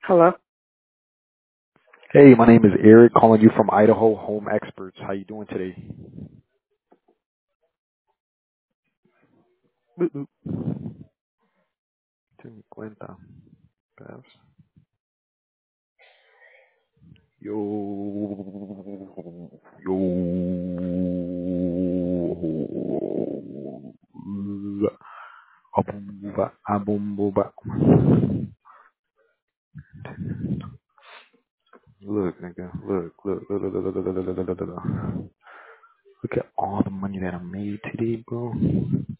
Hello. Hey, my name is Eric, calling you from Idaho Home Experts. How you doing today? Boop, boop. 50. Pass. Yo, yo. Abumbuba, abumbuba. Look, nigga, look. Look at all the money that I made today, bro.